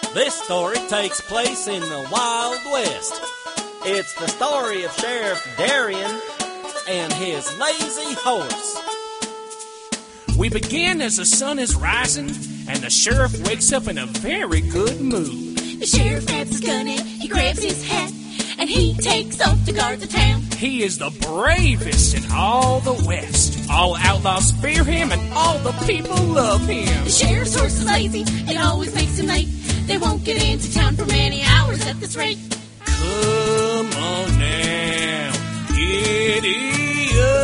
This story takes place in the Wild West. It's the story of Sheriff Darian and his lazy horse. We begin as the sun is rising, and the sheriff wakes up in a very good mood. The sheriff grabs his gun and he grabs his hat, and he takes off to guard the town. He is the bravest in all the West. All outlaws fear him, and all the people love him. The sheriff's horse is lazy, it always makes him late. They won't get into town for many hours at this rate. Come on now, giddy up.